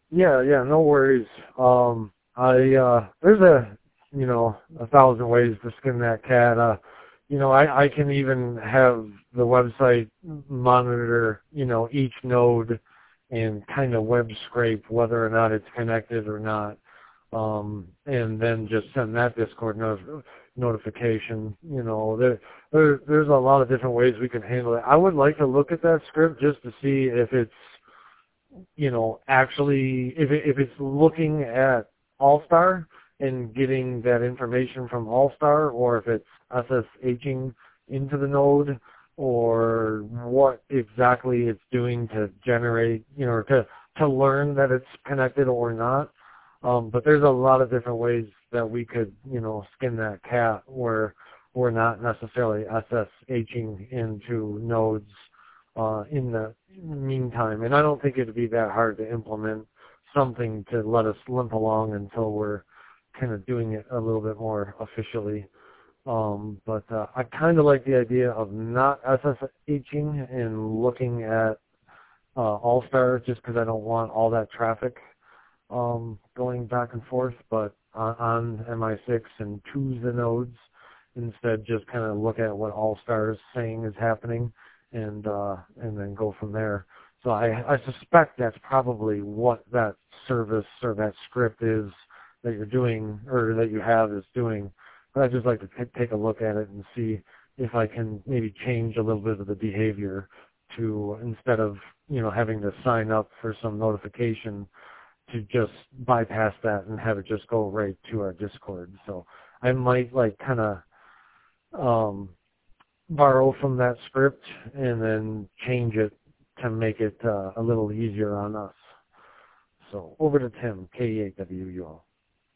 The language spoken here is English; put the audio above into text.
Yeah, yeah, no worries. There's a thousand ways to skin that cat. I can even have the website monitor, each node and kind of web scrape whether or not it's connected or not. And then just send that Discord notification. There's a lot of different ways we can handle it. I would like to look at that script just to see if it's actually, if it's looking at All-Star and getting that information from All-Star, or if it's SSHing into the node, or what exactly it's doing to generate, to learn that it's connected or not. But there's a lot of different ways that we could, skin that cat where we're not necessarily SSHing into nodes in the meantime. And I don't think it'd be that hard to implement something to let us limp along until we're kind of doing it a little bit more officially. But I kind of like the idea of not SSHing and looking at All-Star just because I don't want all that traffic going back and forth, but on MI6 and choose the nodes instead, just kind of look at what All-Star is saying is happening and then go from there. So I suspect that's probably what that service or that script is that you're doing or that you have is doing. But I'd just like to take a look at it and see if I can maybe change a little bit of the behavior to, instead of having to sign up for some notification, to just bypass that and have it just go right to our Discord. So I might kind of borrow from that script and then change it to make it a little easier on us. So over to Tim, K8WUO.